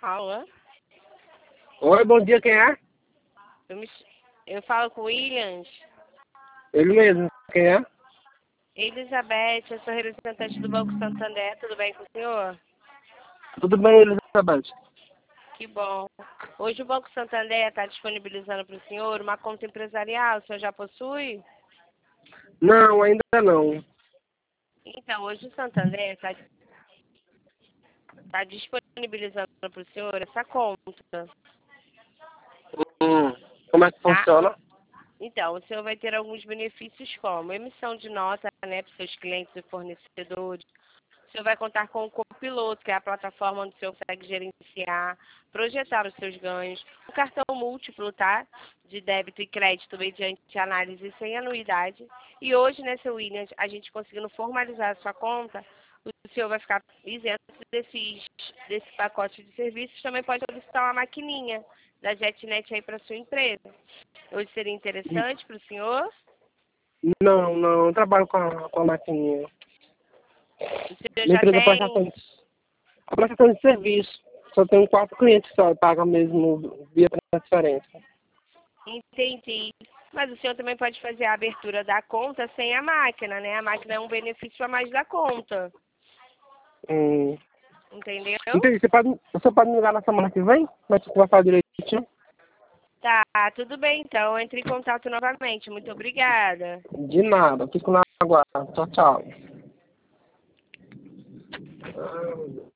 Alô? Oi, bom dia, quem é? Eu falo com o Williams. Ele mesmo, quem é? Elizabeth, eu sou representante do Banco Santander. Tudo bem com o senhor? Tudo bem, Elizabeth? Que bom. Hoje o Banco Santander está disponibilizando para o senhor uma conta empresarial. O senhor já possui? Não, ainda não. Então, hoje o Santander está disponibilizando para o senhor essa conta, Como é que tá? funciona? Então, o senhor vai ter alguns benefícios como emissão de nota, né, para seus clientes e fornecedores. O senhor vai contar com o Copiloto, que é a plataforma onde o senhor consegue gerenciar, projetar os seus ganhos. O cartão múltiplo, tá? De débito e crédito mediante análise sem anuidade. E hoje, né, seu Williams, a gente conseguindo formalizar a sua conta, o senhor vai ficar isento desse pacote de serviços. Também pode solicitar uma maquininha da JetNet aí para sua empresa. Hoje seria interessante para o senhor? Não, eu trabalho com a maquininha. O senhor Minha já empresa tem. prestação de serviço. Só tenho 4 clientes só, paga mesmo via transferência. Entendi. Mas o senhor também pode fazer a abertura da conta sem a máquina, né? A máquina é um benefício a mais da conta. Hum. Entendeu? Entendi, você pode me ligar na semana que vem? Mas você vai fazer direitinho? Tá, tudo bem então. Entre em contato novamente. Muito obrigada. De nada, fico na aguardo. Tchau, tchau.